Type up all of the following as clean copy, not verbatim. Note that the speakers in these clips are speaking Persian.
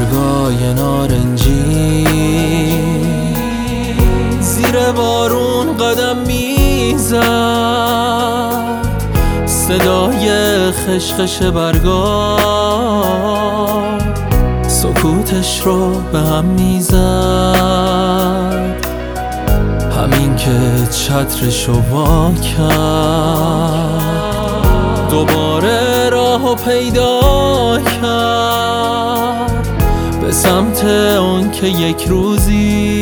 برگای نارنجی زیر بارون قدم میزد، صدای خشخش برگا سکوتش رو به هم میزد. همین که چترشو وا کرد دوباره راهو پیدا کرد به سمت اون که یک روزی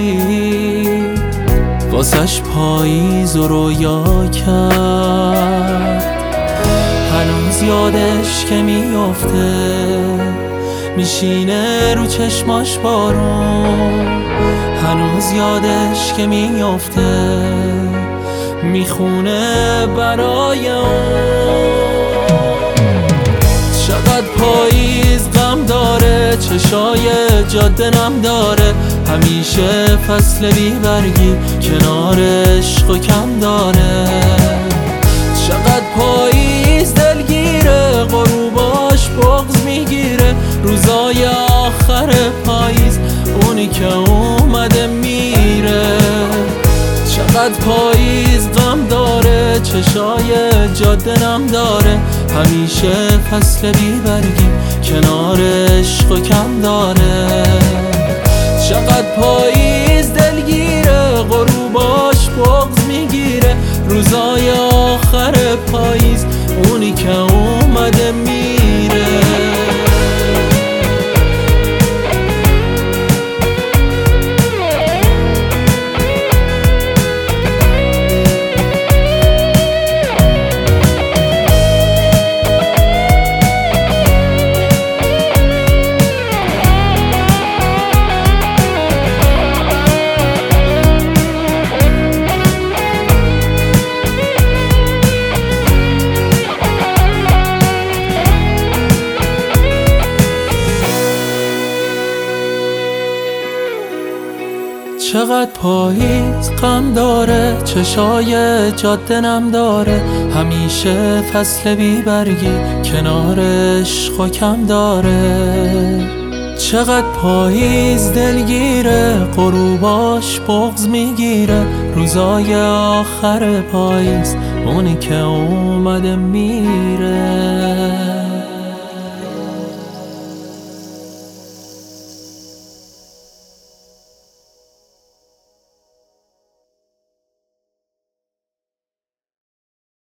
واسش پاییز و رویا کرد. هنوز یادش که میافته میشینه رو چشماش بارون، هنوز یادش که میافته میخونه برای اون. چقدر پاییز غم داره، چشای جاده نم داره، همیشه فصل بیبرگی کنار عشق و کم داره. چقدر پاییز دلگیره، غروباش بغض میگیره، روزای آخر پاییز اونی که اومده میره. چقدر پاییز غم داره، چشای جاده نم داره، همیشه فصل بیبرگی کنار عشق و کم داره. چقدر پاییز دلگیره، غروباش بغض میگیره، روزای آخر پاییز اونی که اومده میره. چقدر پاییز غم داره، چشای جاده نم داره، همیشه فصل بیبرگی کنار عشق و کم داره. چقدر پاییز دلگیره، غروباش بغض میگیره، روزای آخر پاییز اونی که اومده میره.